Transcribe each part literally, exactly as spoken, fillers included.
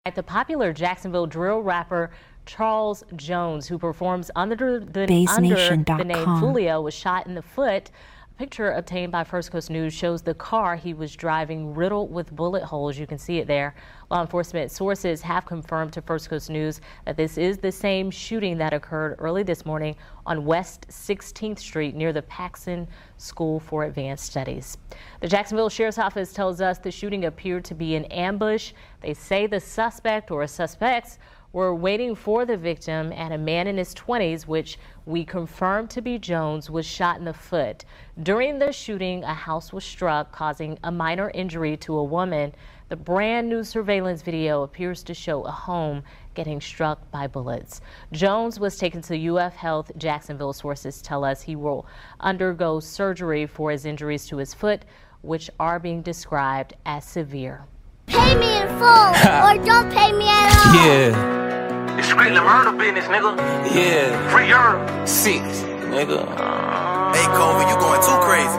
The popular Jacksonville drill rapper Charles Jones, who performs under the, under the name Foolio, was shot in the foot. A picture obtained by First Coast News shows the car he was driving riddled with bullet holes. You can see it there. Law enforcement sources have confirmed to First Coast News that this is the same shooting that occurred early this morning on West sixteenth Street near the Paxson School for Advanced Studies. The Jacksonville Sheriff's Office tells us the shooting appeared to be an ambush. They say the suspect or suspects were waiting for the victim, and a man in his twenties, which we confirmed to be Jones, was shot in the foot. During the shooting, a house was struck, causing a minor injury to a woman. The brand new surveillance video appears to show a home getting struck by bullets. Jones was taken to U F Health Jacksonville. Sources tell us he will undergo surgery for his injuries to his foot, which are being described as severe. Pay me in full, or don't pay me at all. Yeah. It's strictly murder business, nigga. Yeah. Free your six, nigga. Uh, hey, Kobe, you going too crazy.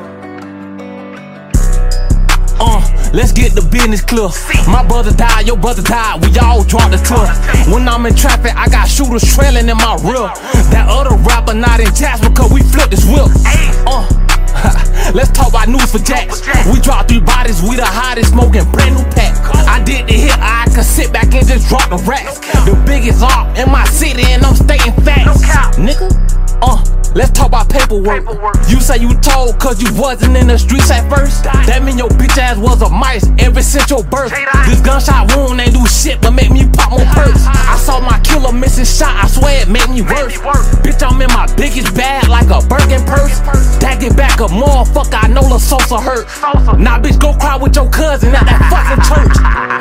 Uh, let's get the business clear. My brother died, your brother died. We all dropped the tour. When I'm in traffic, I got shooters trailing in my rear. That other rapper not in Jasper, cause we flipped this whip. Uh. Let's talk about news for Jacks. We dropped three bodies, we the hottest, smoking brand new pack. I did the hit, I could sit back and just drop the racks. The biggest art in my city, and I'm stating facts. Nigga, uh, let's talk about paperwork. You say you told cause you wasn't in the streets at first. That mean your bitch ass was a mice ever since your birth. This gunshot wound ain't do shit but make me pop more perks. I saw my killer missing shot, I swear it made me worse. Bitch, I'm in my biggest bag like a Birkin purse. That get back a motherfucker, I know La Sosa hurt. Nah, bitch, go cry with your cousin at that fucking church.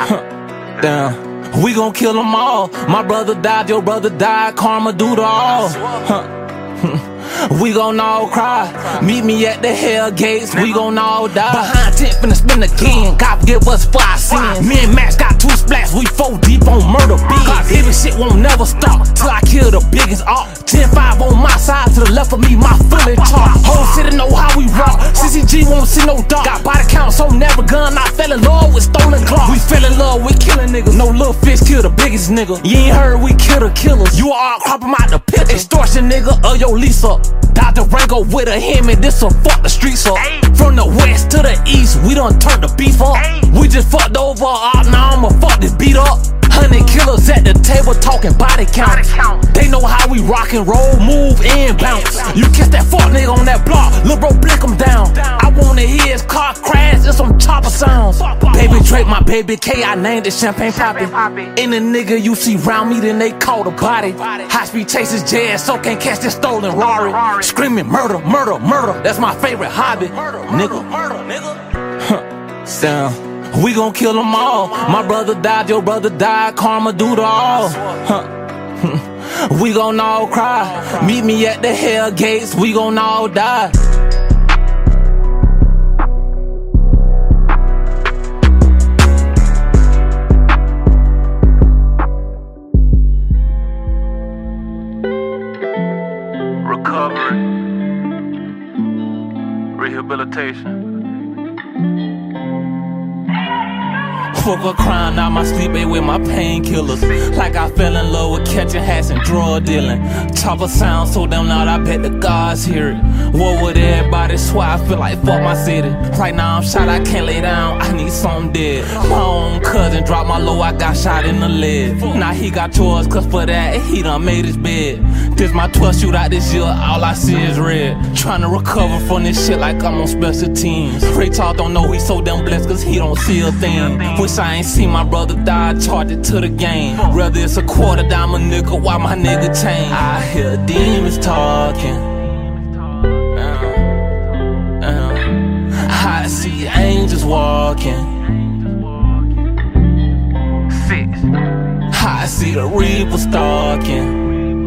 Damn, we gon' kill them all. My brother died, your brother died, karma do the all. Huh. We gon' all cry. Meet me at the hell gates, we gon' all die. Behind tent, finna spin again. God forgive us for our sins. Me and Max got two splats, we four deep on murder beats. Even shit won't never stop till I kill the biggest op. ten five on my side, to the left of me, my fully talk. Whole city know how we rock. C C G won't see no dark. Got body count, so never gun. I fell in love with stolen clock. We fell in love with killing niggas. No little fish kill the biggest nigga. You ain't heard we kill the killers. You all crop 'em out the picture. Extortion nigga, or yo Lisa. Doctor Rango with a him and this will fuck the streets up. From the west to the east, we done turned the beef up. We just fucked over up, now I'ma fuck this beat up. Hundred killers at the table talking body count. They know how we rock and roll, move and bounce. You catch that fuck nigga on that block, lil' bro blick him down. I wanna hear his car crash and some chopper sounds. Baby Drake, my baby K, I named it Champagne Poppy. Any nigga you see round me, then they call the body. High speed chases jazz, so can't catch this stolen Rari. Screaming murder, murder, murder, that's my favorite hobby. Nigga, murder, nigga. Sound. We gon' kill them all. My brother died, your brother died, karma do the all. Huh. We gon' all cry. Meet me at the hell gates, we gon' all die. Recovery, rehabilitation. Fuck a crime, now my sleep ain't with my painkillers. Like I fell in love with catching hats and drug dealing. Chopper sound so damn loud, I bet the gods hear it. War with everybody, swear I feel like fuck my city. Right now I'm shot, I can't lay down, I need something dead. My own cousin dropped my low, I got shot in the leg. Now he got yours, cause for that, he done made his bed. This my twelfth shootout this year, all I see is red. Tryna recover from this shit like I'm on special teams. Ray Talk don't know he's so damn blessed cause he don't see a thing. Wish I ain't seen my brother die, charged it to the game. Whether it's a quarter diamond nickel, why my nigga change. I hear demons talking. uh, uh, I see angels walking. I see the reaper stalking.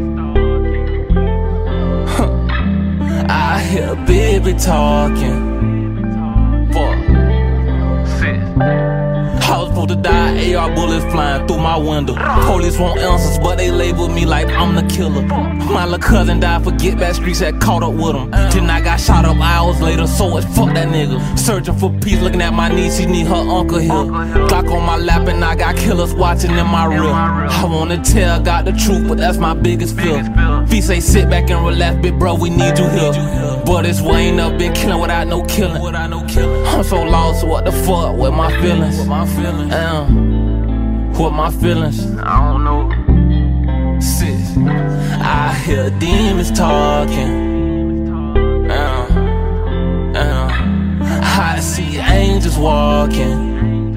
I hear baby talking. Fuck. House supposed to die, A R bullets flying through my window. Police want answers, but they label me like I'm the killer. My little cousin died for Get Back Streets, had caught up with him. Then I got shot up hours later, so it's fuck that nigga. Searching for peace, looking at my niece, she need her uncle here. Glock on my lap and I got killers watching in my rear. I wanna tell God the truth, but that's my biggest fear. V say sit back and relax, big bro, we need you here. But it's Wayne up, been killing without no killing. I'm so lost, what the fuck with my feelings? Damn, with my feelings? I don't know. Sis, I hear demons talking. Damn, damn. I see angels walking.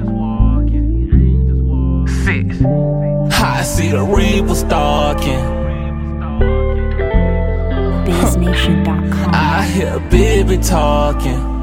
Six. I see the reaper stalking. Bass Nation dot com. I hear baby talking.